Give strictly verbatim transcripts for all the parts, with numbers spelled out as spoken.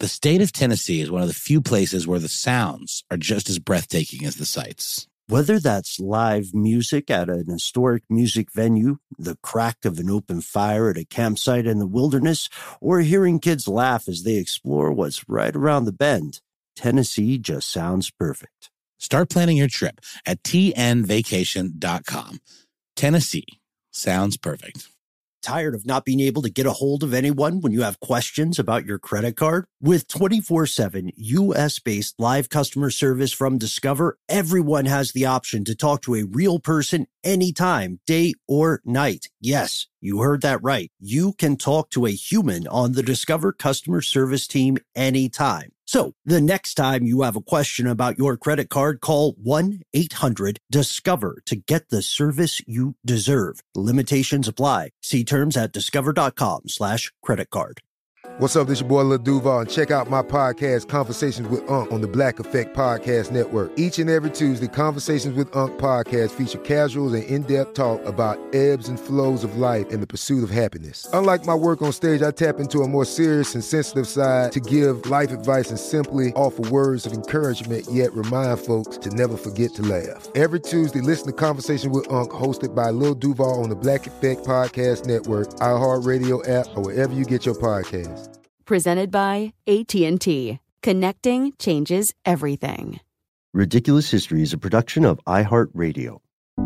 The state of Tennessee is one of the few places where the sounds are just as breathtaking as the sights. Whether that's live music at an historic music venue, the crack of an open fire at a campsite in the wilderness, or hearing kids laugh as they explore what's right around the bend, Tennessee just sounds perfect. Start planning your trip at T N vacation dot com. Tennessee sounds perfect. Tired of not being able to get a hold of anyone when you have questions about your credit card? With twenty-four seven U S-based live customer service from Discover, everyone has the option to talk to a real person anytime, day or night. Yes, you heard that right. You can talk to a human on the Discover customer service team anytime. So the next time you have a question about your credit card, call one eight hundred discover to get the service you deserve. Limitations apply. See terms at discover.com slash credit card. What's up, this your boy Lil Duval, and check out my podcast, Conversations with Unc, on the Black Effect Podcast Network. Each and every Tuesday, Conversations with Unc podcast feature casuals and in-depth talk about ebbs and flows of life and the pursuit of happiness. Unlike my work on stage, I tap into a more serious and sensitive side to give life advice and simply offer words of encouragement, yet remind folks to never forget to laugh. Every Tuesday, listen to Conversations with Unc, hosted by Lil Duval on the Black Effect Podcast Network, iHeartRadio app, or wherever you get your podcasts. Presented by A T and T. Connecting changes everything. Ridiculous History is a production of iHeartRadio.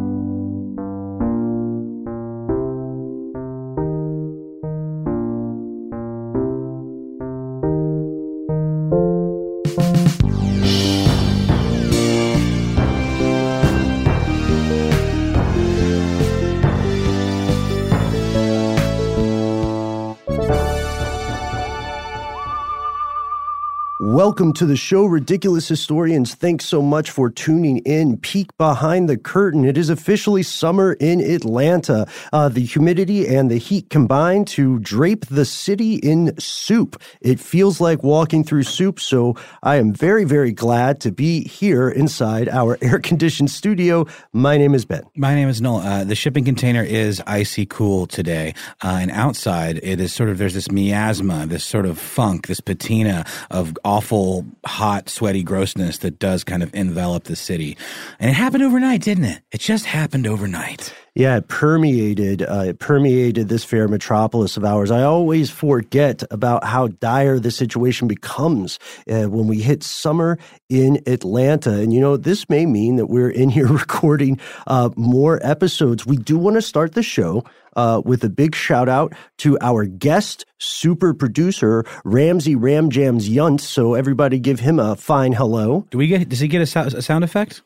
Welcome to the show, Ridiculous Historians. Thanks so much for tuning in. Peek behind the curtain. It is officially summer in Atlanta. Uh, the humidity and the heat combine to drape the city in soup. It feels like walking through soup, so I am very, very glad to be here inside our air-conditioned studio. My name is Ben. My name is Noel. Uh, the shipping container is icy cool today, uh, and outside it is sort of, there's this miasma, this sort of funk, this patina of awful, hot, sweaty grossness that does kind of envelop the city. And it happened overnight, didn't it? It just happened overnight. Yeah, it permeated, uh, it permeated this fair metropolis of ours. I always forget about how dire the situation becomes uh, when we hit summer in Atlanta. And, you know, this may mean that we're in here recording uh, more episodes. We do want to start the show uh, with a big shout out to our guest super producer, Ramsey Ramjams Yunt. So everybody give him a fine hello. Do we get, does he get a, so- a sound effect?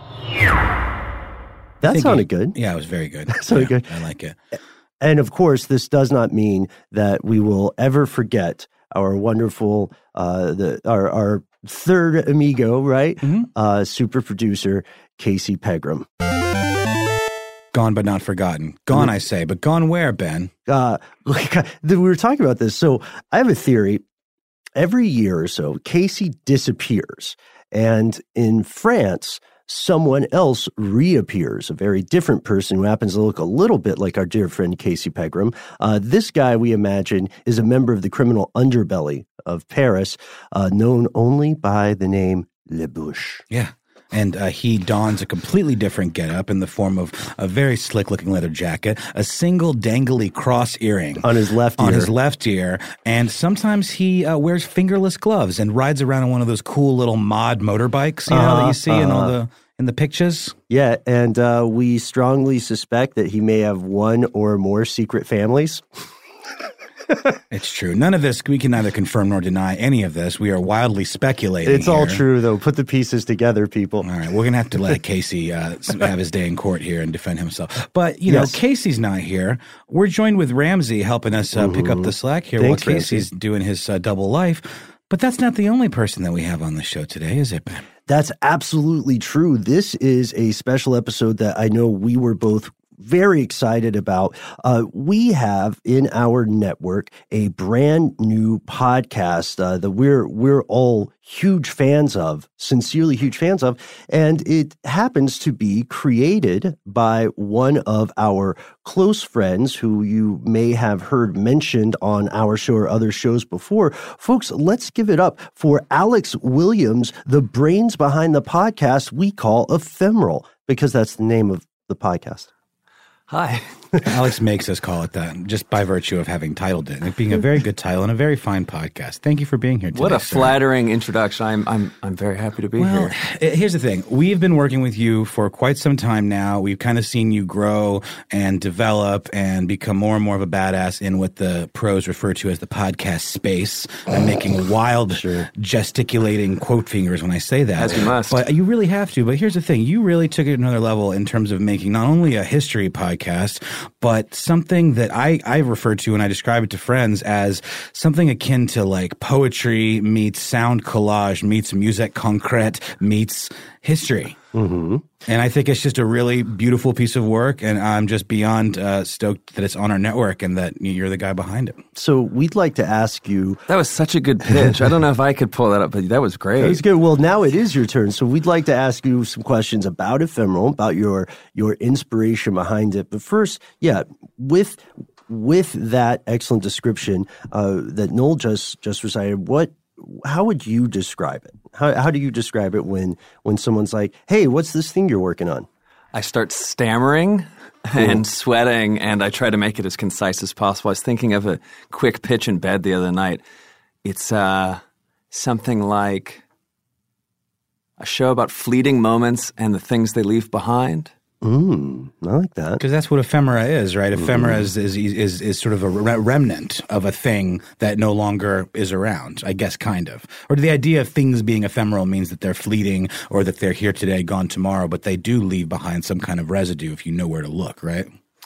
That sounded he, good. Yeah, it was very good. That sounded yeah, good. I like it. And of course, this does not mean that we will ever forget our wonderful, uh, the our, our third amigo, right? Mm-hmm. Uh, super producer, Casey Pegram. Gone but not forgotten. Gone, I say, but gone where, Ben? Uh, we were talking about this. So I have a theory. Every year or so, Casey disappears. And in France, someone else reappears, a very different person who happens to look a little bit like our dear friend Casey Pegram. Uh, this guy, we imagine, is a member of the criminal underbelly of Paris, uh, known only by the name Le Bouche. Yeah. And uh, he dons a completely different getup in the form of a very slick-looking leather jacket, a single dangly cross earring on his left ear. on his left ear, and sometimes he uh, wears fingerless gloves and rides around on one of those cool little mod motorbikes, you know, uh-huh, that you see uh-huh. in all the in the pictures. Yeah, and uh, we strongly suspect that he may have one or more secret families. It's true. None of this, we can neither confirm nor deny any of this. We are wildly speculating. It's here. all true, though. Put the pieces together, people. All right. We're going to have to let Casey uh, have his day in court here and defend himself. But, you yes. know, Casey's not here. We're joined with Ramsey helping us uh, mm-hmm. pick up the slack here Thanks, while Casey's Ramsey. doing his uh, double life. But that's not the only person that we have on the show today, is it, Ben? That's absolutely true. This is a special episode that I know we were both very excited about. Uh, we have in our network a brand new podcast uh, that we're we're all huge fans of, sincerely huge fans of, and it happens to be created by one of our close friends who you may have heard mentioned on our show or other shows before. Folks, let's give it up for Alex Williams, the brains behind the podcast we call Ephemeral, because that's the name of the podcast. Hi. Alex makes us call it that just by virtue of having titled it and it being a very good title and a very fine podcast. Thank you for being here today. What a sir. flattering introduction. I'm I'm I'm very happy to be well, here. Here's the thing. We've been working with you for quite some time now. We've kind of seen you grow and develop and become more and more of a badass in what the pros refer to as the podcast space. I'm making wild, sure. gesticulating quote fingers when I say that. As you must. But you really have to. But here's the thing. You really took it another level in terms of making not only a history podcast, but something that I, I refer to and I describe it to friends as something akin to like poetry meets sound collage meets musique concrète meets history. Mm-hmm. And I think it's just a really beautiful piece of work, and I'm just beyond uh, stoked that it's on our network and that you're the guy behind it. So we'd like to ask you. That was such a good pitch. I don't know if I could pull that up, but that was great. That was good. Well, now it is your turn. So we'd like to ask you some questions about Ephemeral, about your your inspiration behind it. But first, yeah, with with that excellent description uh, that Noel just just recited, what how would you describe it? How how do you describe it when when someone's like, "Hey, what's this thing you're working on?" I start stammering cool. and sweating, and I try to make it as concise as possible. I was thinking of a quick pitch in bed the other night. It's uh, something like a show about fleeting moments and the things they leave behind. Mm, I like that. Because that's what ephemera is, right? Mm-hmm. Ephemera is, is is is sort of a re- remnant of a thing that no longer is around, I guess, kind of. Or the idea of things being ephemeral means that they're fleeting or that they're here today, gone tomorrow, but they do leave behind some kind of residue if you know where to look, right?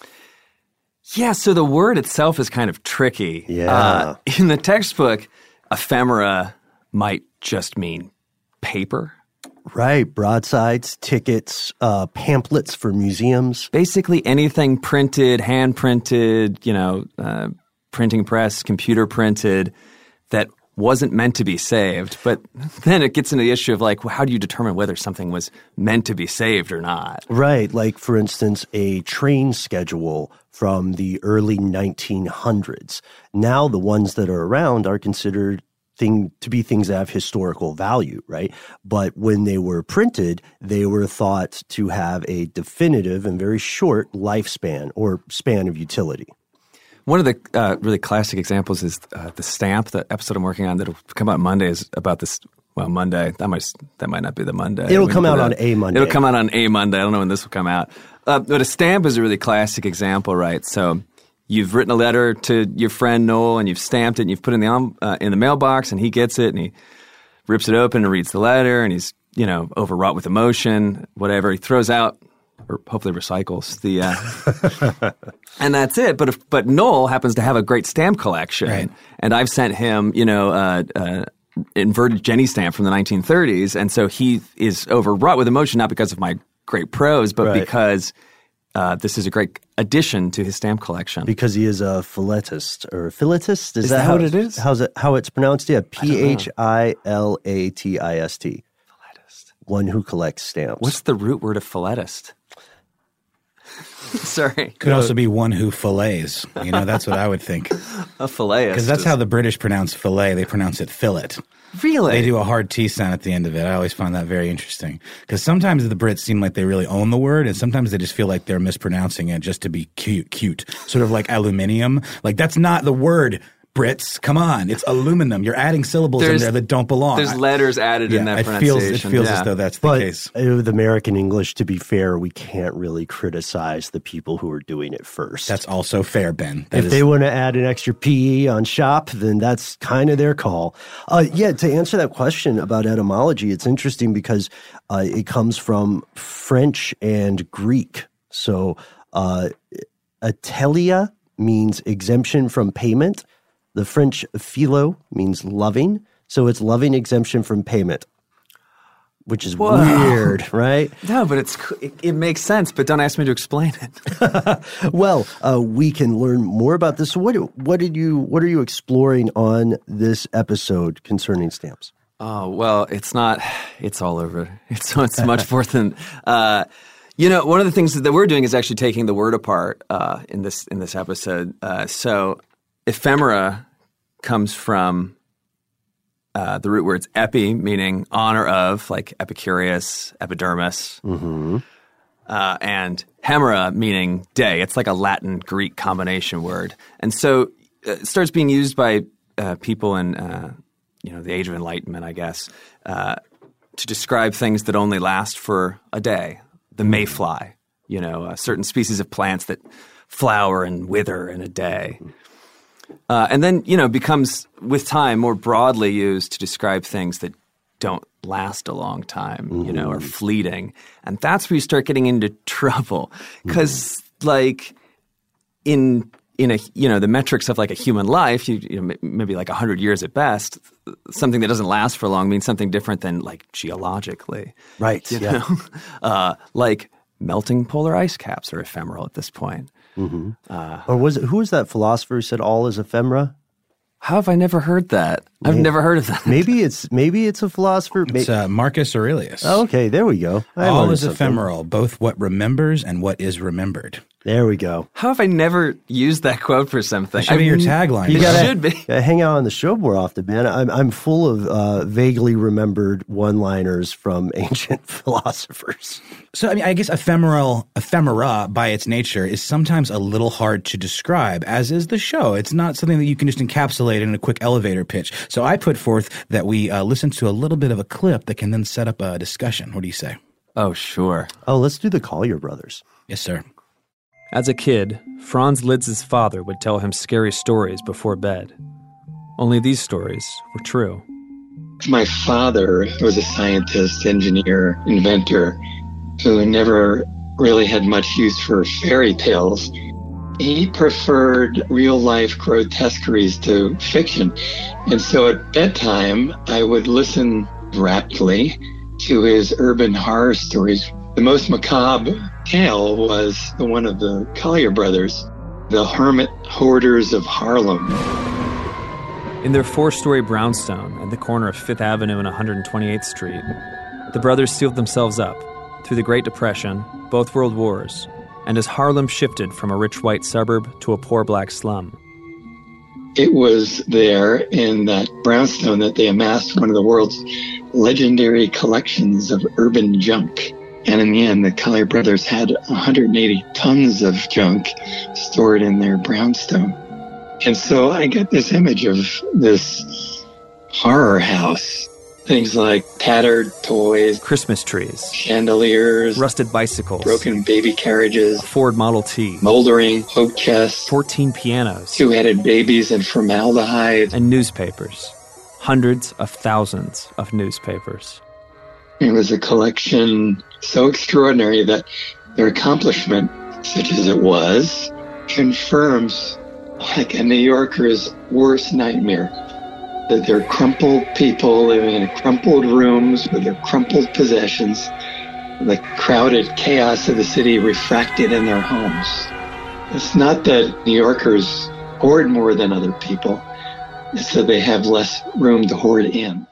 Yeah, so the word itself is kind of tricky. Yeah. Uh, in the textbook, ephemera might just mean paper. Right. Broadsides, tickets, uh, pamphlets for museums. Basically anything printed, hand printed, you know, uh, printing press, computer printed that wasn't meant to be saved. But then it gets into the issue of like, well, how do you determine whether something was meant to be saved or not? Right. Like, for instance, a train schedule from the early nineteen hundreds. Now the ones that are around are considered thing to be things that have historical value, right? But when they were printed, they were thought to have a definitive and very short lifespan or span of utility. One of the uh, really classic examples is uh, the stamp. The episode I'm working on that'll come out Monday is about this. Well, Monday. That might that might not be the Monday. It'll We come out that. on a Monday. It'll come out on a Monday. I don't know when this will come out. Uh, but a stamp is a really classic example, right? So you've written a letter to your friend Noel, and you've stamped it, and you've put it in the um, uh, in the mailbox, and he gets it, and he rips it open and reads the letter, and he's you know overwrought with emotion, whatever. He throws out, or hopefully recycles the, uh, and that's it. But if, but Noel happens to have a great stamp collection, Right. and I've sent him you know uh, uh, inverted Jenny stamp from the nineteen thirties, and so he is overwrought with emotion, not because of my great prose, but Right. because uh, this is a great addition to his stamp collection. Because he is a philatist or philatist. Is, Is that, that how what it is? How's it? How it's pronounced? Yeah, P H I L A T I S T. Philatist. One who collects stamps. What's the root word of philatist? Sorry. Could also be one who fillets. You know, that's what I would think. A filletist. Because that's is- how the British pronounce fillet. They pronounce it fillet. Really? They do a hard T sound at the end of it. I always find that very interesting. Because sometimes the Brits seem like they really own the word, and sometimes they just feel like they're mispronouncing it just to be cute. cute. Sort of like aluminium. Like, that's not the word, Brits. Come on. It's aluminum. You're adding syllables There's- in there that don't belong. There's I- letters added yeah, in that it feels, pronunciation. it feels yeah. as though that's the But case. uh, with American English, to be fair, we can't really criticize the people who are doing it first. That's also fair, Ben. That if is- they want to add an extra P E on shop, then that's kind of their call. Uh, yeah, to answer that question about etymology, it's interesting because uh, it comes from French and Greek. So uh, atelia means exemption from payment. The French philo means loving. So it's loving exemption from payment. which is Whoa. weird, right? No, but it's it, it makes sense, but don't ask me to explain it. Well, uh, we can learn more about this. So what, what did you, what are you exploring on this episode concerning stamps? Oh, well, it's not, it's all over. It's, it's much more than, uh, you know, one of the things that we're doing is actually taking the word apart uh, in this in this episode. Uh, so ephemera comes from uh, the root words epi, meaning honor of, like Epicurus, epidermis, Mm-hmm. uh, and hemera, meaning day. It's like a Latin-Greek combination word. And so it starts being used by uh, people in, uh, you know, the Age of Enlightenment, I guess, uh, to describe things that only last for a day. The mayfly, you know, uh, certain species of plants that flower and wither in a day. Uh, and then, you know, becomes, with time, more broadly used to describe things that don't last a long time, mm-hmm. you know, or fleeting. And that's where you start getting into trouble. Because, mm-hmm. like, in in a, you know, the metrics of like a human life, you, you know, maybe like one hundred years at best, something that doesn't last for long means something different than like geologically. Right, You yeah. know? uh, like melting polar ice caps are ephemeral at this point. Mm-hmm. Uh, or was it, who was that philosopher who said all is ephemera? How have I never heard that? I've Maybe, never heard of that. Maybe it's maybe it's a philosopher. It's uh, Marcus Aurelius. Oh, okay, there we go. I All learned is something. ephemeral, both what remembers and what is remembered. There we go. How have I never used that quote for something? It should be your tagline. You It gotta, should be. gotta hang out on the show more often, man. I'm I'm full of uh, vaguely remembered one-liners from ancient philosophers. So, I mean, I guess ephemeral, ephemera by its nature is sometimes a little hard to describe, as is the show. It's not something that you can just encapsulate in a quick elevator pitch. So I put forth that we uh, listen to a little bit of a clip that can then set up a discussion. What do you say? Oh, sure. Oh, let's do the Collier Brothers. Yes, sir. As a kid, Franz Liszt's father would tell him scary stories before bed. Only these stories were true. My father was a scientist, engineer, inventor who never really had much use for fairy tales. He preferred real-life grotesqueries to fiction. And so at bedtime, I would listen raptly to his urban horror stories. The most macabre tale was the one of the Collier brothers, the hermit hoarders of Harlem. In their four-story brownstone at the corner of Fifth Avenue and one hundred twenty-eighth Street, the brothers sealed themselves up through the Great Depression, both world wars, and as Harlem shifted from a rich white suburb to a poor black slum. It was there in that brownstone that they amassed one of the world's legendary collections of urban junk. And in the end, the Collier brothers had one hundred eighty tons of junk stored in their brownstone. And so I get this image of this horror house. Things like tattered toys, Christmas trees, chandeliers, rusted bicycles, broken baby carriages, a Ford Model T, moldering oak chests, fourteen pianos, two-headed babies and formaldehyde. and newspapers. Hundreds of thousands of newspapers. It was a collection so extraordinary that their accomplishment, such as it was, confirms like a New Yorker's worst nightmare. That they're crumpled people living in crumpled rooms with their crumpled possessions, the crowded chaos of the city refracted in their homes. It's not that New Yorkers hoard more than other people. It's that they have less room to hoard in.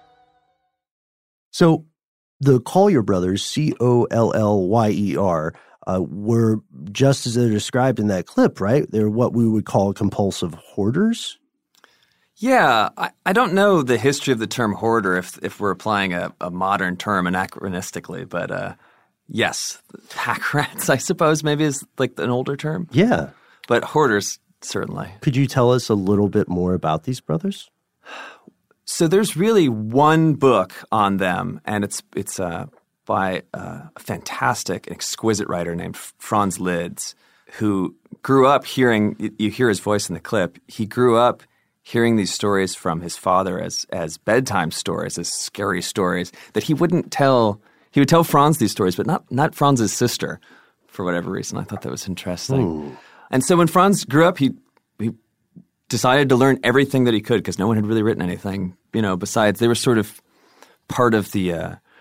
So the Collier brothers, C O L L Y E R, uh, were just as they're described in that clip, right? They're what we would call compulsive hoarders. Yeah, I, I don't know the history of the term hoarder if if we're applying a, a modern term anachronistically, but uh, yes, pack rats, I suppose, maybe is like an older term. Yeah. But hoarders, certainly. Could you tell us a little bit more about these brothers? So there's really one book on them, and it's it's uh, by uh, a fantastic, exquisite writer named Franz Liszt, who grew up hearing – you hear his voice in the clip. He grew up hearing these stories from his father as as bedtime stories, as scary stories that he wouldn't tell. He would tell Franz these stories, but not not Franz's sister for whatever reason. I thought that was interesting. Ooh. And so when Franz grew up, he he decided to learn everything that he could because no one had really written anything, you know, besides they were sort of part of the uh,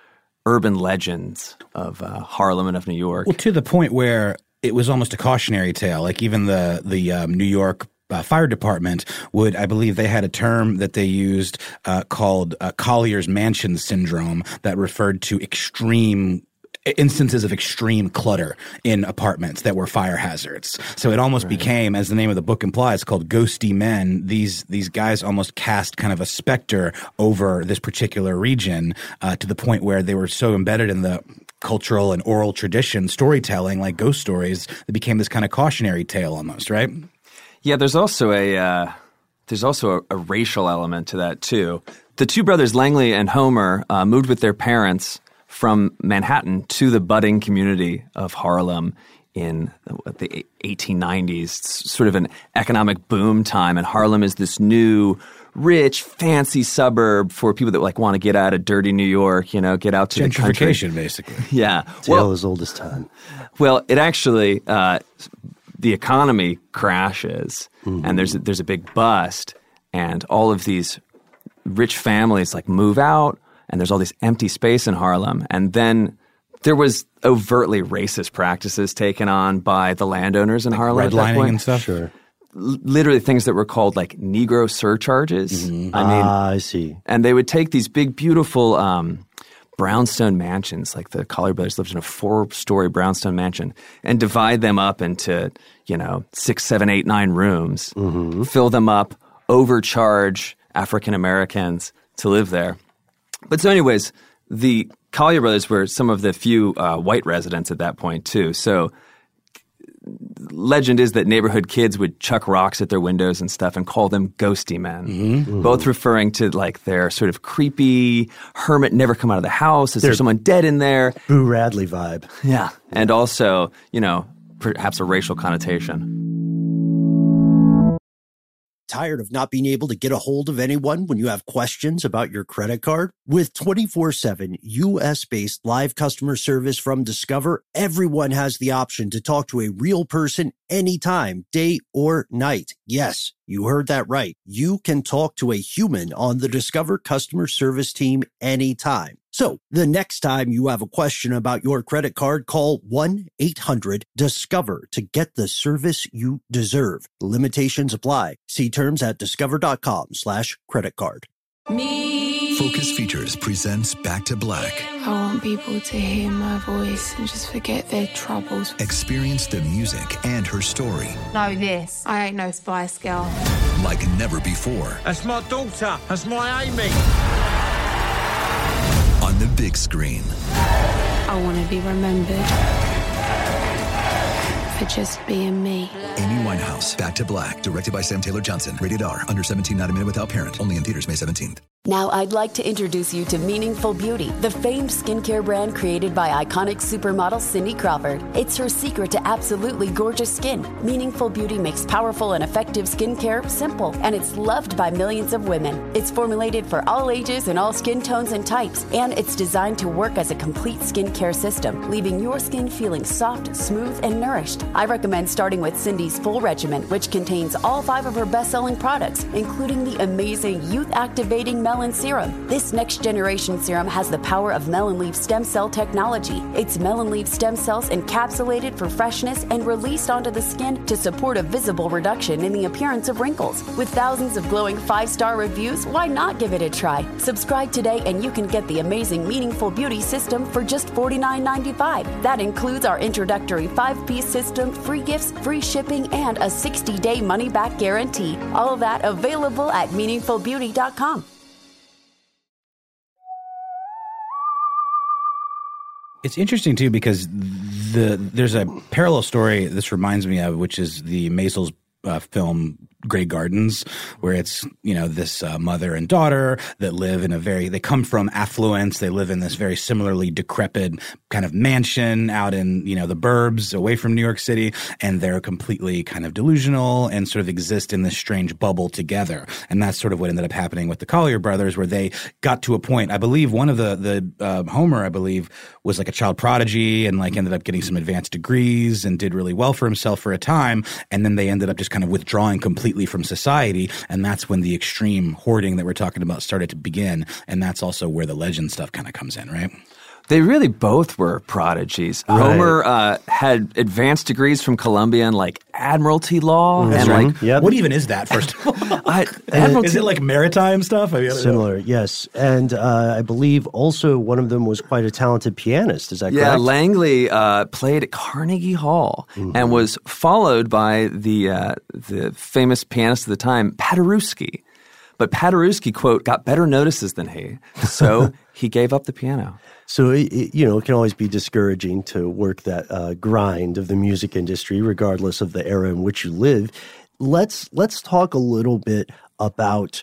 urban legends of uh, Harlem and of New York. Well, to the point where it was almost a cautionary tale. Like even the the um, New York Uh, fire department would, I believe they had a term that they used uh, called uh, Collier's Mansion Syndrome that referred to extreme instances of extreme clutter in apartments that were fire hazards. So it almost right. became, as the name of the book implies, called Ghosty Men. These these guys almost cast kind of a specter over this particular region uh, to the point where they were so embedded in the cultural and oral tradition, storytelling, like ghost stories, it became this kind of cautionary tale almost, right? Yeah, there's also a uh, there's also a, a racial element to that too. The two brothers Langley and Homer uh, moved with their parents from Manhattan to the budding community of Harlem in the eighteen nineties. It's sort of an economic boom time, and Harlem is this new, rich, fancy suburb for people that like want to get out of dirty New York, you know, get out to the country. Gentrification, basically. Yeah, tale well, as old as time. Well, it actually. Uh, The economy crashes, mm-hmm. and there's a, there's a big bust, and all of these rich families like move out, and there's all this empty space in Harlem. And then there was overtly racist practices taken on by the landowners in like Harlem. Redlining and stuff. Sure. L- literally things that were called like Negro surcharges. Mm-hmm. I mean, ah, I see. And they would take these big, beautiful um, brownstone mansions, like the Collier brothers lived in a four-story brownstone mansion, and divide them up into, you know, six, seven, eight, nine rooms, mm-hmm. fill them up, overcharge African Americans to live there. But so anyways, the Collier brothers were some of the few uh, white residents at that point too. So legend is that neighborhood kids would chuck rocks at their windows and stuff and call them ghosty men, mm-hmm. both referring to like their sort of creepy hermit, never come out of the house. Is there someone dead in there? Boo Radley vibe. Yeah. And also, you know, perhaps a racial connotation. Tired of not being able to get a hold of anyone when you have questions about your credit card? With twenty-four seven U S-based live customer service from Discover, everyone has the option to talk to a real person anytime, day or night. Yes, you heard that right. You can talk to a human on the Discover customer service team anytime. So the next time you have a question about your credit card, call one eight hundred discover to get the service you deserve. Limitations apply. See terms at discover.com slash credit card. Me. Focus Features presents Back to Black. I want people to hear my voice and just forget their troubles. Experience the music and her story. Know this, I ain't no Spice Girl. Like never before. That's my daughter. That's my Amy. On the big screen. I want to be remembered for just being me. Amy Winehouse, Back to Black, directed by Sam Taylor Johnson. Rated R, under seventeen, not a minute without parent. Only in theaters May seventeenth. Now I'd like to introduce you to Meaningful Beauty, the famed skincare brand created by iconic supermodel Cindy Crawford. It's her secret to absolutely gorgeous skin. Meaningful Beauty makes powerful and effective skincare simple, and it's loved by millions of women. It's formulated for all ages and all skin tones and types, and it's designed to work as a complete skincare system, leaving your skin feeling soft, smooth, and nourished. I recommend starting with Cindy's full regimen, which contains all five of her best-selling products, including the amazing youth-activating Melon Serum. This next-generation serum has the power of melon leaf stem cell technology. It's melon leaf stem cells encapsulated for freshness and released onto the skin to support a visible reduction in the appearance of wrinkles. With thousands of glowing five-star reviews, why not give it a try? Subscribe today and you can get the amazing Meaningful Beauty system for just forty-nine ninety-five. That includes our introductory five-piece system, free gifts, free shipping, and a sixty-day money-back guarantee. All of that available at meaningful beauty dot com. It's interesting, too, because the there's a parallel story this reminds me of, which is the Maisels uh, film Grey Gardens, where it's, you know, this uh, mother and daughter that live in a very – they come from affluence. They live in this very similarly decrepit kind of mansion out in, you know, the burbs away from New York City, and they're completely kind of delusional and sort of exist in this strange bubble together. And that's sort of what ended up happening with the Collier brothers, where they got to a point – I believe one of the – the uh, Homer, I believe, was like a child prodigy and like ended up getting some advanced degrees and did really well for himself for a time. And then they ended up just kind of withdrawing completely from society, and that's when the extreme hoarding that we're talking about started to begin, and that's also where the legend stuff kind of comes in, right? They really both were prodigies. Right. Homer uh, had advanced degrees from Columbia in like admiralty law. That's and right. like, Yep. What even is that, first of all? I, Is admiralty, it like maritime stuff? I mean, Similar, yes. And uh, I believe also one of them was quite a talented pianist. Is that yeah, correct? Langley uh, played at Carnegie Hall Mm-hmm. and was followed by the uh, the famous pianist of the time, Paderewski. But Paderewski, quote, got better notices than he, so he gave up the piano. So, it, it, you know, it can always be discouraging to work that uh, grind of the music industry, regardless of the era in which you live. Let's let's talk a little bit about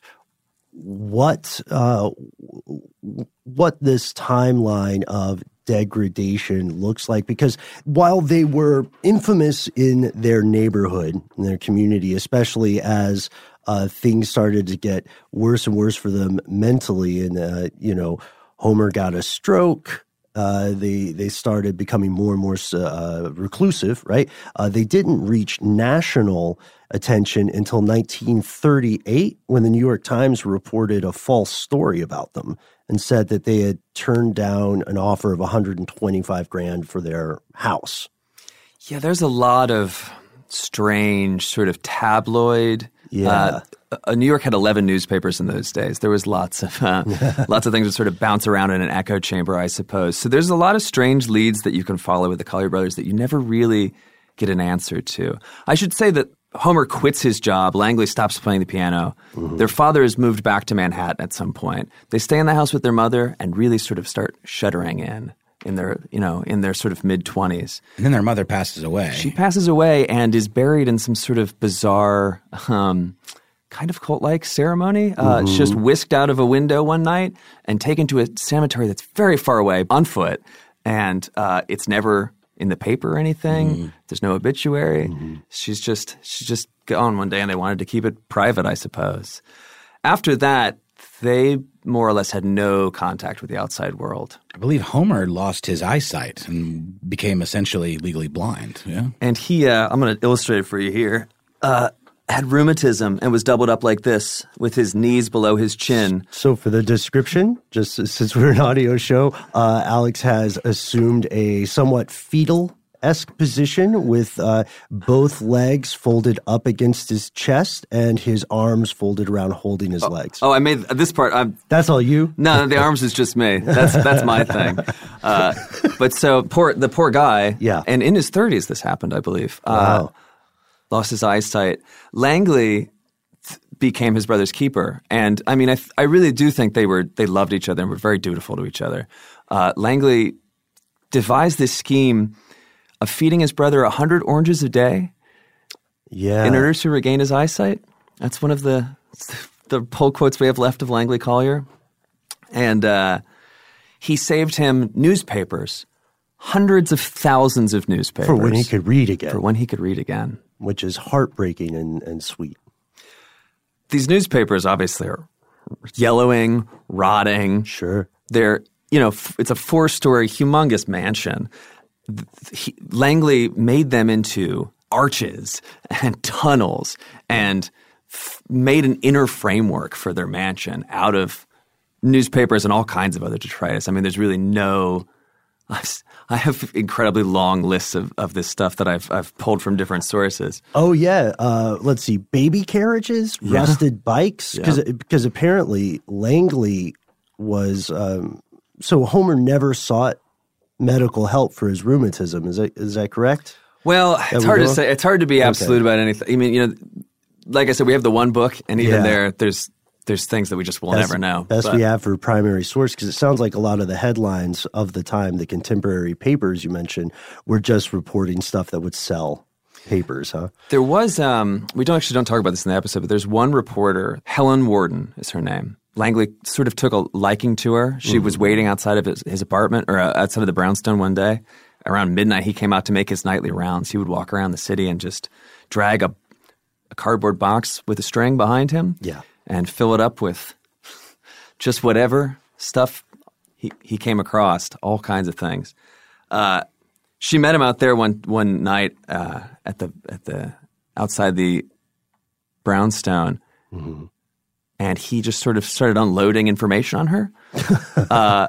what uh, what this timeline of degradation looks like, because while they were infamous in their neighborhood, in their community, especially as uh, things started to get worse and worse for them mentally, and uh, you know, Homer got a stroke. Uh, they they started becoming more and more uh, reclusive, right? Uh, they didn't reach national attention until nineteen thirty-eight, when the New York Times reported a false story about them and said that they had turned down an offer of one hundred twenty-five grand for their house. Yeah, there's a lot of strange sort of tabloid. Yeah. Uh, uh, New York had eleven newspapers in those days. There was lots of uh, lots of things that sort of bounce around in an echo chamber, I suppose. So there's a lot of strange leads that you can follow with the Collier brothers that you never really get an answer to. I should say that Homer quits his job. Langley stops playing the piano. Mm-hmm. Their father has moved back to Manhattan at some point. They stay in the house with their mother and really sort of start shuddering in in their, you know, in their sort of mid-twenties. And then their mother passes away. She passes away and is buried in some sort of bizarre, um, kind of cult-like ceremony. Uh, Mm-hmm. She's just whisked out of a window one night and taken to a cemetery that's very far away on foot. And uh, it's never in the paper or anything. Mm-hmm. There's no obituary. Mm-hmm. She's just she's just gone one day, and they wanted to keep it private, I suppose. After that, they more or less had no contact with the outside world. I believe Homer lost his eyesight and became essentially legally blind. Yeah, and he, uh, I'm going to illustrate it for you here, uh, had rheumatism and was doubled up like this with his knees below his chin. So for the description, just since we're an audio show, uh, Alex has assumed a somewhat fetal esque position with uh, both legs folded up against his chest and his arms folded around holding his oh, legs. Oh, I made this part. I'm, that's all you? No, the arms is just me. That's that's my thing. Uh, but so poor the poor guy. Yeah. And in his thirties, this happened, I believe. Uh, wow. Lost his eyesight. Langley th- became his brother's keeper, and I mean, I th- I really do think they were they loved each other and were very dutiful to each other. Uh, Langley devised this scheme of feeding his brother one hundred oranges a day yeah. in order to regain his eyesight. That's one of the the pull quotes we have left of Langley Collier. And uh, he saved him newspapers, hundreds of thousands of newspapers. For when he could read again. For when he could read again. Which is heartbreaking and, and sweet. These newspapers obviously are yellowing, rotting. Sure. They're, you know, f- it's a four-story humongous mansion. He, Langley made them into arches and tunnels and f- made an inner framework for their mansion out of newspapers and all kinds of other detritus. I mean, there's really no – I have incredibly long lists of, of this stuff that I've I've pulled from different sources. Oh, yeah. Uh, let's see. Baby carriages, yeah. rusted bikes. Because yeah. because apparently Langley was um, – so Homer never sought – medical help for his rheumatism. Is that is that correct? Well, that it's hard to say. It's hard to be absolute okay. about anything. I mean, you know, like I said, we have the one book, and even yeah. there, there's there's things that we just will best, never know. Best but. we have for primary source, because it sounds like a lot of the headlines of the time, the contemporary papers you mentioned, were just reporting stuff that would sell papers, huh? There was, um, we don't actually don't talk about this in the episode, but there's one reporter, Helen Warden is her name. Langley sort of took a liking to her. She mm-hmm. was waiting outside of his, his apartment or uh, outside of the brownstone one day. Around midnight, he came out to make his nightly rounds. He would walk around the city and just drag a, a cardboard box with a string behind him yeah. and fill it up with just whatever stuff he, he came across, all kinds of things. Uh, she met him out there one one night uh, at the at the outside the brownstone. Mm-hmm. And he just sort of started unloading information on her. uh,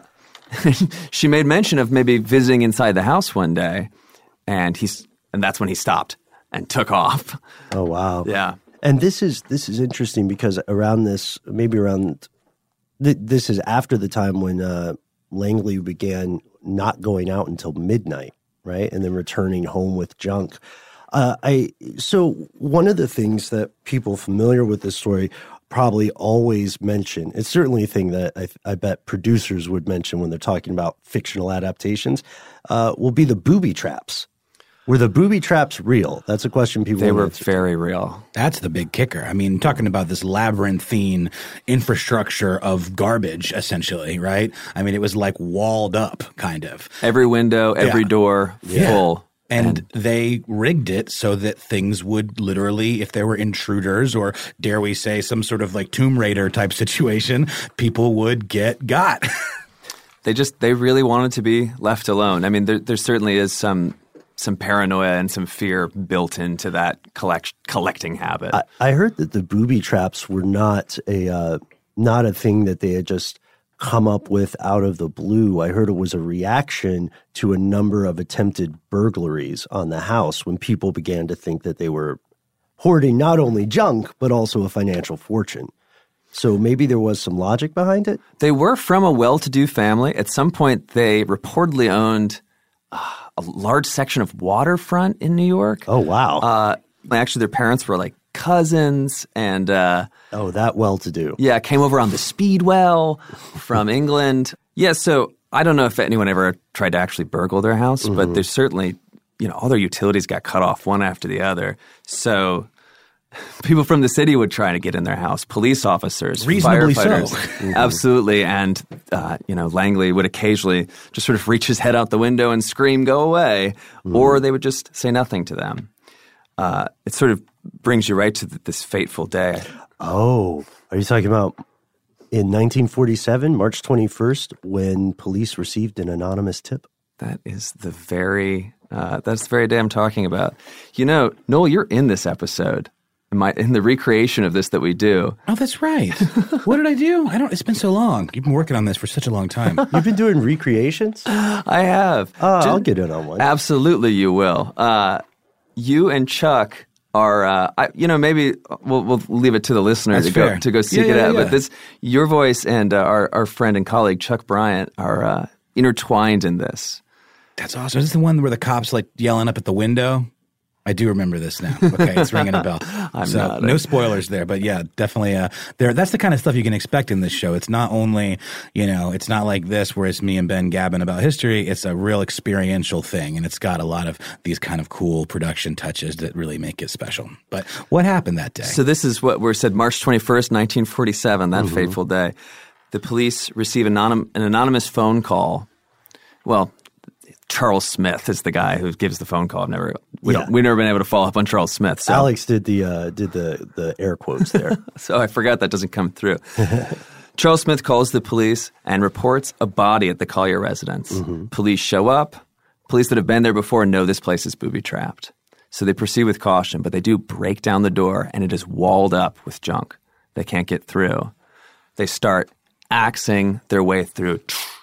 she made mention of maybe visiting inside the house one day, and he's and that's when he stopped and took off. Oh, wow. Yeah. And this is this is interesting because around this, maybe around, th- this is after the time when uh, Langley began not going out until midnight, right? And then returning home with junk. Uh, I So one of the things that people familiar with this story probably always mention, it's certainly a thing that I, I bet producers would mention when they're talking about fictional adaptations, uh, will be the booby traps. Were the booby traps real? That's a question people They were answer. very real. That's the big kicker. I mean, talking about this labyrinthine infrastructure of garbage, essentially, right? I mean, it was like walled up, kind of. Every window, every Yeah. door, Yeah. full. And, And- they rigged it so that things would literally, if there were intruders or, dare we say, some sort of like Tomb Raider type situation, people would get got. They just, they really wanted to be left alone. I mean, there, there certainly is some some paranoia and some fear built into that collect, collecting habit. I, I heard that the booby traps were not a uh, not a thing that they had just come up with out of the blue. I heard it was a reaction to a number of attempted burglaries on the house when people began to think that they were hoarding not only junk, but also a financial fortune. So maybe there was some logic behind it? They were from a well-to-do family. At some point, they reportedly owned uh, a large section of waterfront in New York. Oh, wow. Uh, actually, their parents were like cousins and uh, oh, that well-to-do. Yeah, came over on the Speedwell from England. Yeah, so I don't know if anyone ever tried to actually burgle their house, mm-hmm. but there's certainly, you know, all their utilities got cut off one after the other. So people from the city would try to get in their house, police officers, reasonably firefighters. so. Mm-hmm. Absolutely. And, uh, you know, Langley would occasionally just sort of reach his head out the window and scream, go away, mm-hmm. or they would just say nothing to them. Uh, it sort of brings you right to th- this fateful day. Oh, are you talking about in nineteen forty-seven, March twenty-first, when police received an anonymous tip? That is the very, uh, that's the very day I'm talking about. You know, Noel, you're in this episode. In, my, in the recreation of this that we do. Oh, that's right. What did I do? I don't. It's been so long. You've been working on this for such a long time. You've been doing recreations? I have. Oh, uh, I'll get in on one. Absolutely, you will. Uh, you and Chuck are, uh, I, you know, maybe we'll, we'll leave it to the listener that's to fair. go to go seek yeah, it yeah, out. yeah. But this, your voice and uh, our our friend and colleague Chuck Bryant are uh, intertwined in this. That's awesome. Is this the one where the cops like yelling up at the window? I do remember this now. Okay, it's ringing a bell. I'm so not. No spoilers there, but yeah, definitely. Uh, there, that's the kind of stuff you can expect in this show. It's not only, you know, it's not like this where it's me and Ben gabbing about history. It's a real experiential thing, and it's got a lot of these kind of cool production touches that really make it special. But what happened that day? So this is what we said, March twenty-first, nineteen forty-seven. That mm-hmm. fateful day, the police receive anonym, an anonymous phone call. Well. Charles Smith is the guy who gives the phone call. I've never, we yeah. don't, we've never been able to follow up on Charles Smith. So. Alex did the uh, did the the air quotes there. So I forgot that doesn't come through. Charles Smith calls the police and reports a body at the Collier residence. Mm-hmm. Police show up. Police that have been there before know this place is booby-trapped. So they proceed with caution, but they do break down the door, and it is walled up with junk. They can't get through. They start axing their way through.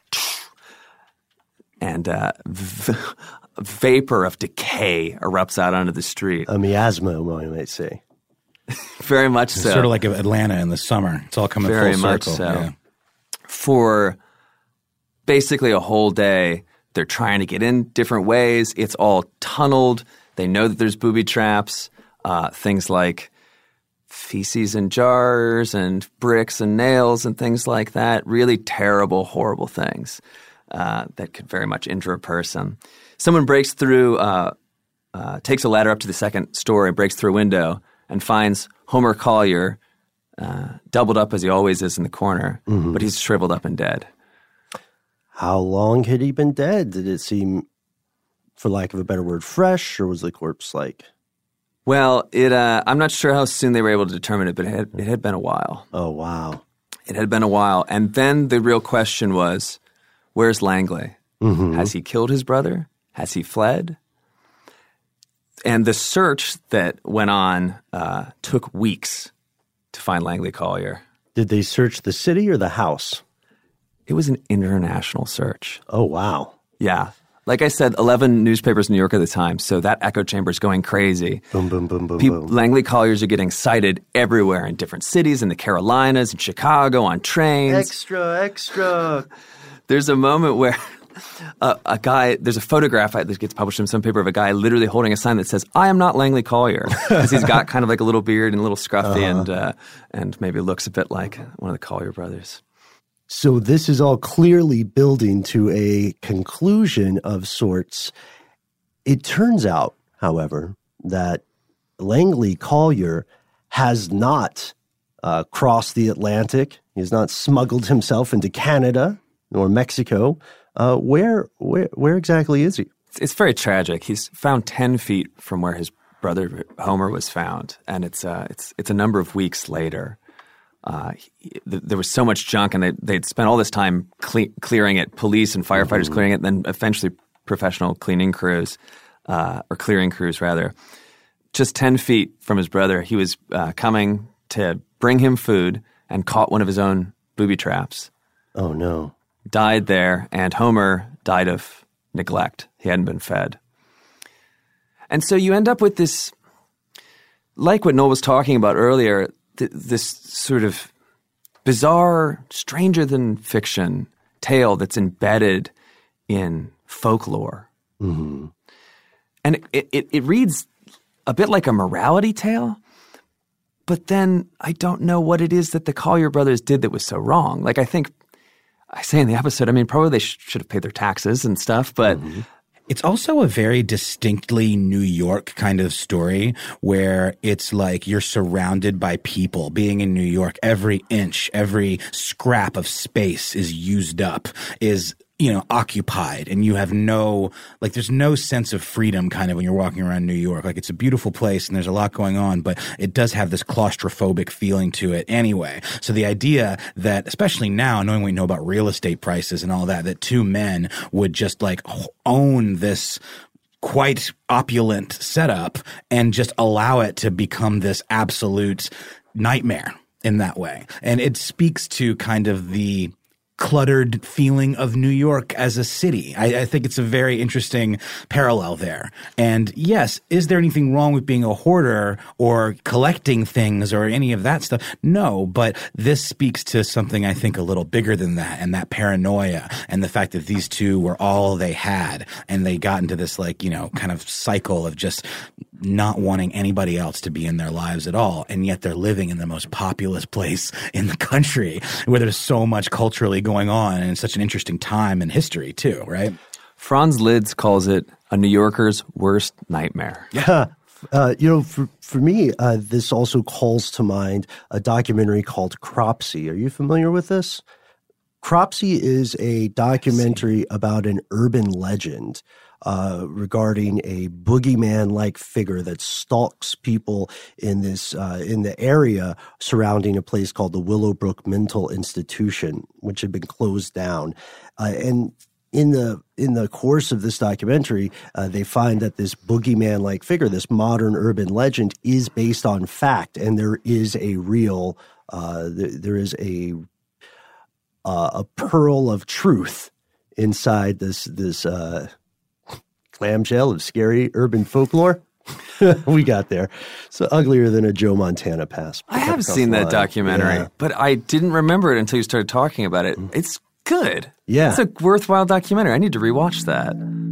And uh, v- vapor of decay erupts out onto the street. A miasma, one might say. Very much so. It's sort of like Atlanta in the summer. It's all coming Very full much circle. so. Yeah. For basically a whole day, they're trying to get in different ways. It's all tunneled. They know that there's booby traps, uh, things like feces in jars and bricks and nails and things like that. Really terrible, horrible things. Uh, that could very much injure a person. Someone breaks through, uh, uh, takes a ladder up to the second story, breaks through a window, and finds Homer Collier uh, doubled up as he always is in the corner, mm-hmm. but he's shriveled up and dead. How long had he been dead? Did it seem, for lack of a better word, fresh, or was the corpse like? Well, it. Uh, I'm not sure how soon they were able to determine it, but it had, it had been a while. Oh, wow. It had been a while. And then the real question was, where's Langley? Mm-hmm. Has he killed his brother? Has he fled? And the search that went on uh, took weeks to find Langley Collier. Did they search the city or the house? it was an international search. Oh, wow. Yeah. Like I said, eleven newspapers in New York at the time, so that echo chamber is going crazy. Boom, boom, boom, boom, Pe- boom. Langley Colliers are getting cited everywhere in different cities, in the Carolinas, in Chicago, on trains. Extra, extra. There's a moment where uh, a guy, there's a photograph that gets published in some paper of a guy literally holding a sign that says, "I am not Langley Collier," because he's got kind of like a little beard and a little scruffy uh-huh. and uh, and maybe looks a bit like one of the Collier brothers. So this is all clearly building to a conclusion of sorts. It turns out, however, that Langley Collier has not uh, crossed the Atlantic. He has not smuggled himself into Canada nor Mexico. Uh, where, where, where exactly is he? It's, it's very tragic. He's found ten feet from where his brother Homer was found, and it's uh, it's it's a number of weeks later. Uh, he, th- there was so much junk, and they, they'd spent all this time cle- clearing it, police and firefighters mm-hmm. clearing it, and then eventually professional cleaning crews, uh, or clearing crews rather. Just ten feet from his brother, he was uh, coming to bring him food and caught one of his own booby traps. Oh, no. Died there, and Homer died of neglect. He hadn't been fed. And so you end up with this, like what Noel was talking about earlier, this sort of bizarre, stranger-than-fiction tale that's embedded in folklore. Mm-hmm. And it, it, it reads a bit like a morality tale, but then I don't know what it is that the Collier brothers did that was so wrong. Like I think, I say in the episode, I mean, probably they sh- should have paid their taxes and stuff, but... Mm-hmm. It's also a very distinctly New York kind of story where it's like you're surrounded by people. Being in New York, every inch, every scrap of space is used up, is, you know, occupied, and you have no, like, there's no sense of freedom kind of when you're walking around New York. Like, it's a beautiful place and there's a lot going on, but it does have this claustrophobic feeling to it anyway. So the idea that, especially now, knowing what we know about real estate prices and all that, that two men would just like own this quite opulent setup and just allow it to become this absolute nightmare in that way. And it speaks to kind of the cluttered feeling of New York as a city. I, I think it's a very interesting parallel there. And yes, is there anything wrong with being a hoarder or collecting things or any of that stuff? No, but this speaks to something I think a little bigger than that, and that paranoia and the fact that these two were all they had, and they got into this, like, you know, kind of cycle of just not wanting anybody else to be in their lives at all, and yet they're living in the most populous place in the country where there's so much culturally going on, and it's such an interesting time in history too, right? Franz Lids calls it a New Yorker's worst nightmare. Yeah. Uh, you know, for, for me, uh, this also calls to mind a documentary called Cropsey. Are you familiar with this? Cropsey is a documentary about an urban legend uh, regarding a boogeyman-like figure that stalks people in this uh, in the area surrounding a place called the Willowbrook Mental Institution, which had been closed down. Uh, and in the in the course of this documentary, uh, they find that this boogeyman-like figure, this modern urban legend, is based on fact, and there is a real uh, th- there is a uh, a pearl of truth inside this this. Uh, clamshell of scary urban folklore. We got there. So uglier than a Joe Montana pass. I have seen that documentary, yeah. But I didn't remember it until you started talking about it. It's good. Yeah. It's a worthwhile documentary. I need to rewatch that.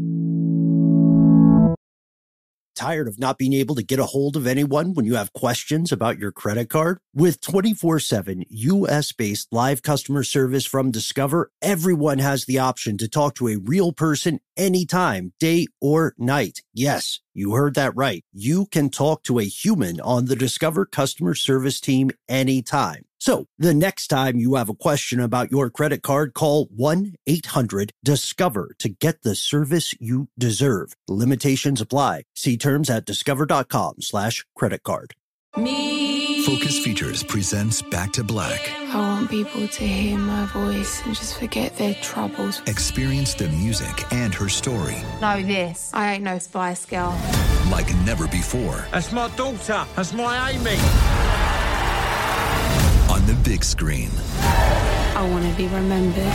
Tired of not being able to get a hold of anyone when you have questions about your credit card? With twenty-four seven U S-based live customer service from Discover, everyone has the option to talk to a real person anytime, day or night. Yes, you heard that right. You can talk to a human on the Discover customer service team anytime. So the next time you have a question about your credit card, call one eight hundred discover to get the service you deserve. Limitations apply. See terms at discover.com slash credit card. Me. Focus Features presents Back to Black. I want people to hear my voice and just forget their troubles. Experience the music and her story. Know this. I ain't no Spice Girl. Like never before. That's my daughter. That's my Amy. On the big screen. I want to be remembered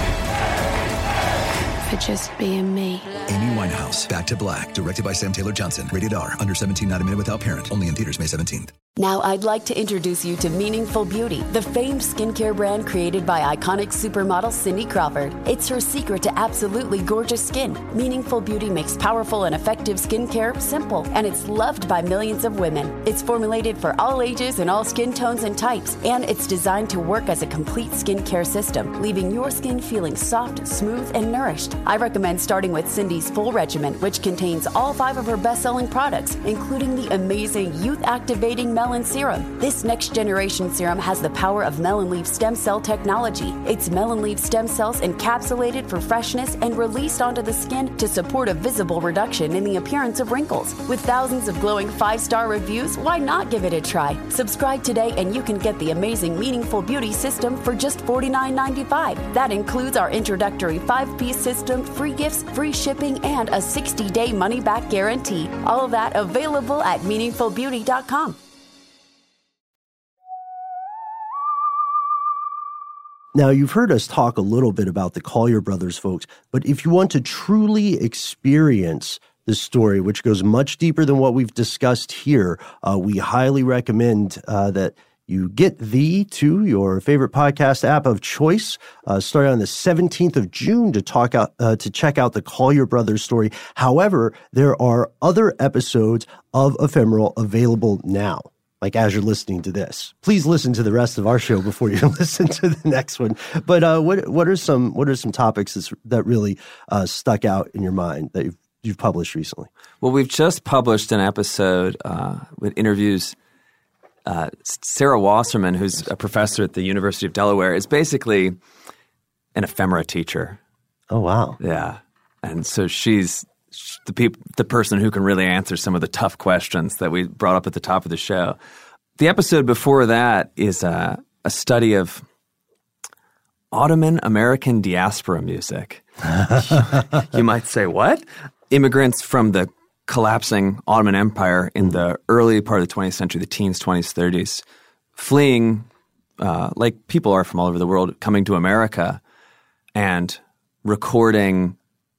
for just being me. Amy Winehouse, Back to Black, directed by Sam Taylor Johnson. Rated R, under seventeen, not admitted without parent. Only in theaters May seventeenth. Now I'd like to introduce you to Meaningful Beauty, the famed skincare brand created by iconic supermodel Cindy Crawford. It's her secret to absolutely gorgeous skin. Meaningful Beauty makes powerful and effective skincare simple, and it's loved by millions of women. It's formulated for all ages and all skin tones and types, and it's designed to work as a complete skincare system, leaving your skin feeling soft, smooth, and nourished. I recommend starting with Cindy's full regimen, which contains all five of her best-selling products, including the amazing youth-activating Melon Serum. This next-generation serum has the power of melon leaf stem cell technology. It's melon leaf stem cells encapsulated for freshness and released onto the skin to support a visible reduction in the appearance of wrinkles. With thousands of glowing five-star reviews, why not give it a try? Subscribe today and you can get the amazing Meaningful Beauty system for just forty-nine ninety-five. That includes our introductory five-piece system, free gifts, free shipping, and a sixty-day money-back guarantee. All of that available at meaningful beauty dot com. Now, you've heard us talk a little bit about the Collier Brothers, folks, but if you want to truly experience this story, which goes much deeper than what we've discussed here, uh, we highly recommend uh, that you get thee to your favorite podcast app of choice, uh, starting on the seventeenth of June to talk out, uh, to check out the Collier Brothers story. However, there are other episodes of Ephemeral available now. Like as you're listening to this, please listen to the rest of our show before you listen to the next one. But uh, what what are some what are some topics that's, that really uh, stuck out in your mind that you've, you've published recently? Well, we've just published an episode uh, with interviews. Uh, Sarah Wasserman, who's a professor at the University of Delaware, is basically an ephemera teacher. Oh wow! Yeah, and so she's the peop- the person who can really answer some of the tough questions that we brought up at the top of the show. The episode before that is a, a study of Ottoman American diaspora music. You might say, what? Immigrants from the collapsing Ottoman Empire in the early part of the twentieth century, the teens, twenties, thirties, fleeing uh, like people are from all over the world, coming to America and recording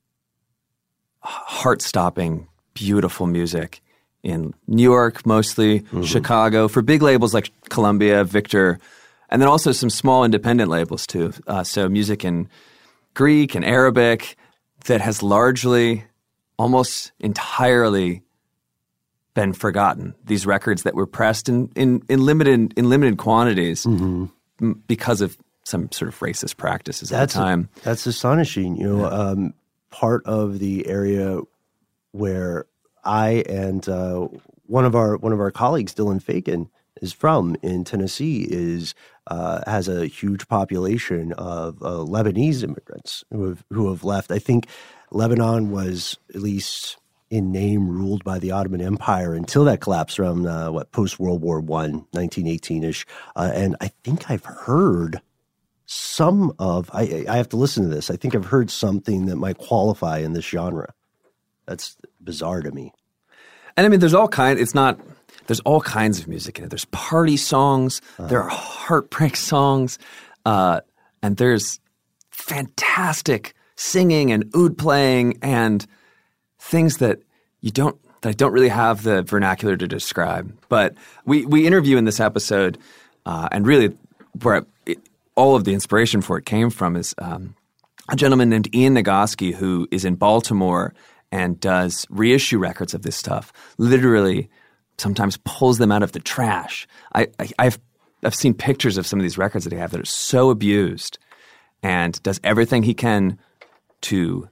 heart-stopping, beautiful music in New York, mostly, mm-hmm. Chicago, for big labels like Columbia, Victor, and then also some small independent labels too. Uh, so music in Greek and Arabic that has largely, almost entirely been forgotten. These records that were pressed in, in, in limited in limited quantities mm-hmm. m- because of some sort of racist practices that's at the time. A, that's astonishing. You know, yeah. um, part of the area where I and uh, one of our one of our colleagues, Dylan Fagan, is from in Tennessee, is uh, has a huge population of uh, Lebanese immigrants who have who have left. I think Lebanon was at least in name ruled by the Ottoman Empire until that collapsed around uh, what post World War One, nineteen eighteen ish, uh, and I think I've heard. Some of, I, I have to listen to this. I think I've heard something that might qualify in this genre. That's bizarre to me. And I mean, there's all kinds, it's not, there's all kinds of music in it. There's party songs, uh-huh. there are heartbreak songs, uh, and there's fantastic singing and oud playing and things that you don't, that I don't really have the vernacular to describe. But we, we interview in this episode, uh, and really where it, all of the inspiration for it came from is um, a gentleman named Ian Nagoski who is in Baltimore and does reissue records of this stuff. Literally, sometimes pulls them out of the trash. I, I, I've I've seen pictures of some of these records that he have that are so abused, and does everything he can to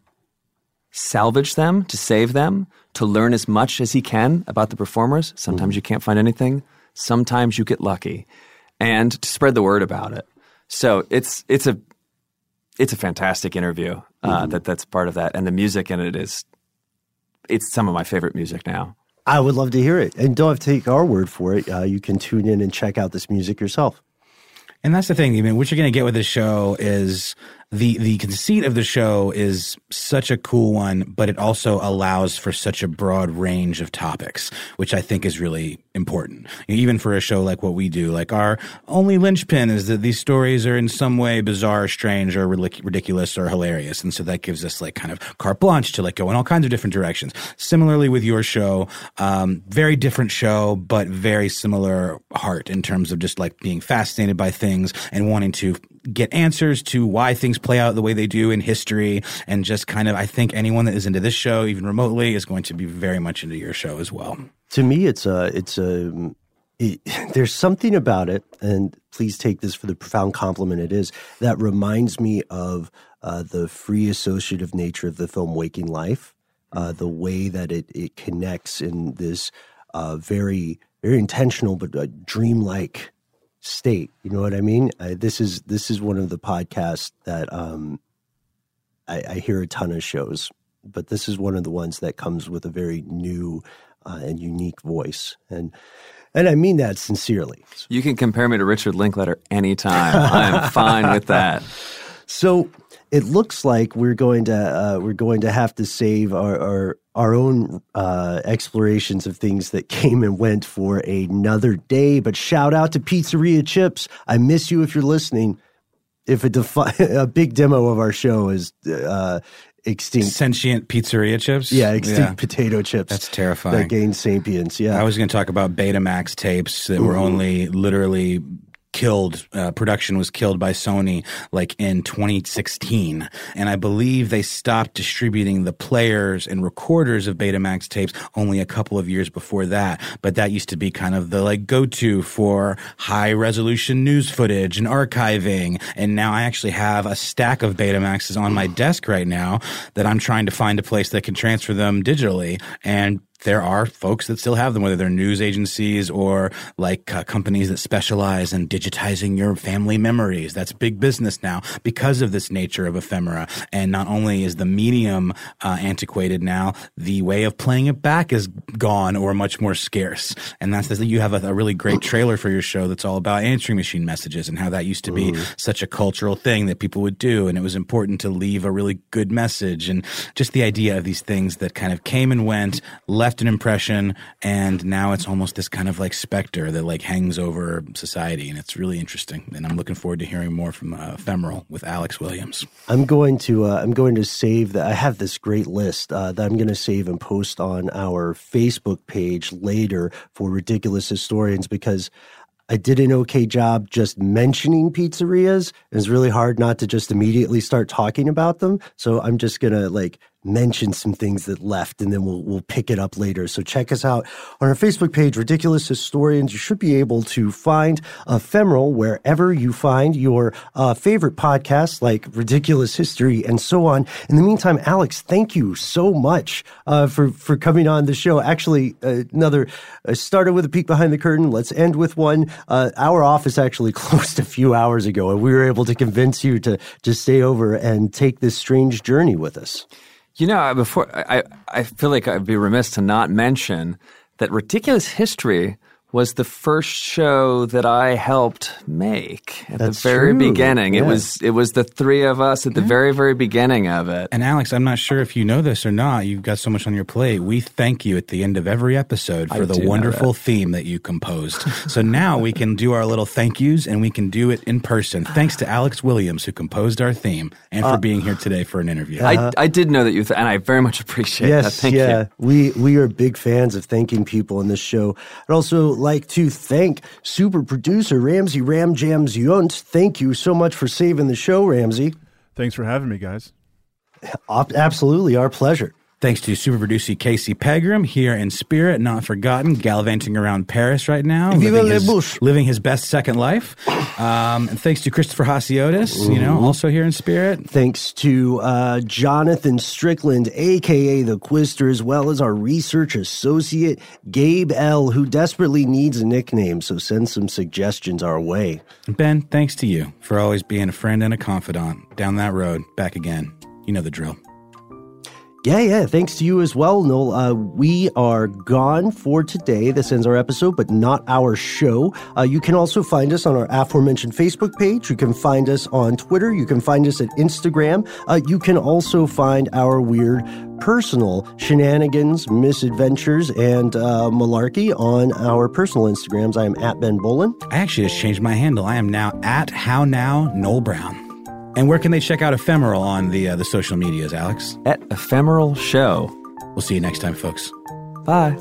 salvage them, to save them, to learn as much as he can about the performers. Sometimes mm. you can't find anything. Sometimes you get lucky, and to spread the word about it. So it's it's a it's a fantastic interview uh, mm-hmm. that that's part of that, and the music in it is it's some of my favorite music now. I would love to hear it, and don't have to take our word for it. Uh, you can tune in and check out this music yourself. And that's the thing. I mean, what you're going to get with this show is the the conceit of the show is such a cool one, but it also allows for such a broad range of topics, which I think is really important. Even for a show like what we do, like our only linchpin is that these stories are in some way bizarre, strange, or ridiculous or hilarious. And so that gives us like kind of carte blanche to like go in all kinds of different directions. Similarly with your show, um, very different show, but very similar heart in terms of just like being fascinated by things and wanting to get answers to why things play out the way they do in history. And just kind of, I think anyone that is into this show, even remotely, is going to be very much into your show as well. To me, it's a, it's a, it, there's something about it, and please take this for the profound compliment it is, that reminds me of uh, the free associative nature of the film Waking Life, uh, the way that it, it connects in this uh, very, very intentional but uh, dreamlike state. You know what I mean? I, this is this is one of the podcasts that um, I, I hear a ton of shows, but this is one of the ones that comes with a very new uh, and unique voice, and and I mean that sincerely. You can compare me to Richard Linklater anytime. I'm fine with that. So it looks like we're going to uh, we're going to have to save our our, our own uh, explorations of things that came and went for another day. But shout out to Pizzeria Chips. I miss you if you're listening. If a, defi- a big demo of our show is uh, extinct. Sentient Pizzeria Chips? Yeah, extinct yeah. potato chips. That's terrifying. That gained sapience, yeah. I was going to talk about Betamax tapes that were only literally killed, uh, production was killed by Sony like in twenty sixteen. And I believe they stopped distributing the players and recorders of Betamax tapes only a couple of years before that. But that used to be kind of the like go-to for high resolution news footage and archiving. And now I actually have a stack of Betamaxes on my desk right now that I'm trying to find a place that can transfer them digitally. And there are folks that still have them, whether they're news agencies or like uh, companies that specialize in digitizing your family memories. That's big business now because of this nature of ephemera. And not only is the medium uh, antiquated now, the way of playing it back is gone or much more scarce. And that's that you have a, a really great trailer for your show that's all about answering machine messages and how that used to be mm. such a cultural thing that people would do. And it was important to leave a really good message. And just the idea of these things that kind of came and went, left an impression, and now it's almost this kind of like specter that like hangs over society, and it's really interesting. And I'm looking forward to hearing more from uh, Ephemeral with Alex Williams. I'm going to uh, I'm going to save that. I have this great list uh, that I'm going to save and post on our Facebook page later for Ridiculous Historians, because I did an okay job just mentioning pizzerias. It's really hard not to just immediately start talking about them. So I'm just going to like mention some things that left, and then we'll we'll pick it up later. So check us out on our Facebook page, Ridiculous Historians. You should be able to find Ephemeral wherever you find your uh, favorite podcasts like Ridiculous History and so on. In the meantime, Alex, thank you so much uh, for, for coming on the show. Actually, uh, another uh, started with a peek behind the curtain. Let's end with one. Uh, our office actually closed a few hours ago, and we were able to convince you to, to stay over and take this strange journey with us. You know, before I, I feel like I'd be remiss to not mention that Ridiculous History was the first show that I helped make at That's the very true. beginning. Yeah. It was it was the three of us at the yeah. very, very beginning of it. And Alex, I'm not sure if you know this or not. You've got so much on your plate. We thank you at the end of every episode for I the wonderful theme that you composed. So now we can do our little thank yous, and we can do it in person. Thanks to Alex Williams, who composed our theme, and for uh, being here today for an interview. Uh-huh. I, I did know that you, th- and I very much appreciate yes, that. Thank yeah. you. We, we are big fans of thanking people on this show. I'd also like to thank Thank super producer Ramsey Ram Jams Yunt. Thank you so much for saving the show, Ramsey. Thanks for having me, guys. Absolutely, our pleasure. Thanks to super producer Casey Pegram here in spirit, not forgotten, gallivanting around Paris right now, living his, living his best second life. Um, and thanks to Christopher Hasiotis, you know, also here in spirit. Thanks to uh, Jonathan Strickland, a k a. The Quister, as well as our research associate, Gabe L., who desperately needs a nickname, so send some suggestions our way. Ben, thanks to you for always being a friend and a confidant. Down that road, back again. You know the drill. Yeah, yeah. Thanks to you as well, Noel. Uh, we are gone for today. This ends our episode, but not our show. Uh, you can also find us on our aforementioned Facebook page. You can find us on Twitter. You can find us at Instagram. Uh, you can also find our weird personal shenanigans, misadventures, and uh, malarkey on our personal Instagrams. I am at Ben Bolin. I actually just changed my handle. I am now at How Now Noel Brown. And where can they check out Ephemeral on the uh, the social medias, Alex? At Ephemeral Show. We'll see you next time, folks. Bye.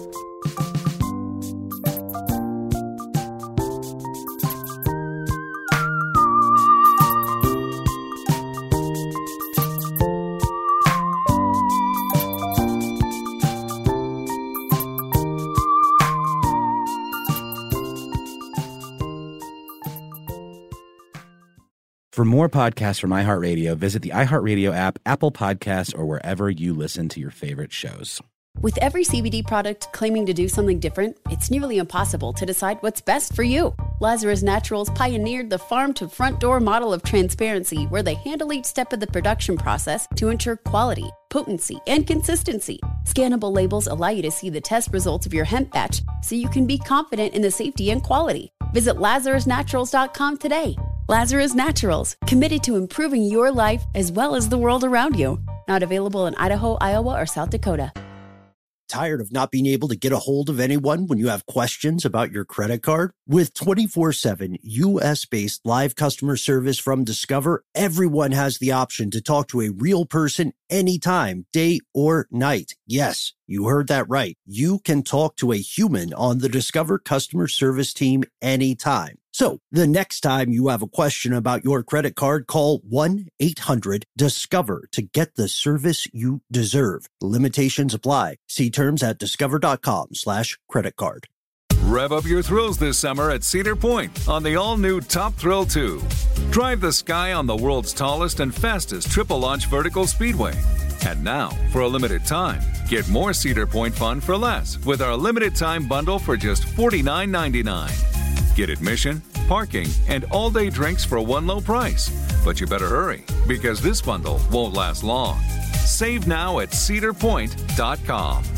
For more podcasts from iHeartRadio, visit the iHeartRadio app, Apple Podcasts, or wherever you listen to your favorite shows. With every C B D product claiming to do something different, it's nearly impossible to decide what's best for you. Lazarus Naturals pioneered the farm-to-front-door model of transparency, where they handle each step of the production process to ensure quality, potency, and consistency. Scannable labels allow you to see the test results of your hemp batch, so you can be confident in the safety and quality. Visit lazarus naturals dot com today. Lazarus Naturals, committed to improving your life as well as the world around you. Not available in Idaho, Iowa, or South Dakota. Tired of not being able to get a hold of anyone when you have questions about your credit card? With twenty-four seven U S-based live customer service from Discover, everyone has the option to talk to a real person anytime, day or night. Yes, you heard that right. You can talk to a human on the Discover customer service team anytime. So the next time you have a question about your credit card, call one eight hundred discover to get the service you deserve. Limitations apply. See terms at discover.com slash credit card. Rev up your thrills this summer at Cedar Point on the all-new Top Thrill two. Drive the sky on the world's tallest and fastest triple-launch vertical speedway. And now, for a limited time, get more Cedar Point fun for less with our limited-time bundle for just forty-nine ninety-nine. Get admission, parking, and all-day drinks for one low price. But you better hurry, because this bundle won't last long. Save now at cedar point dot com.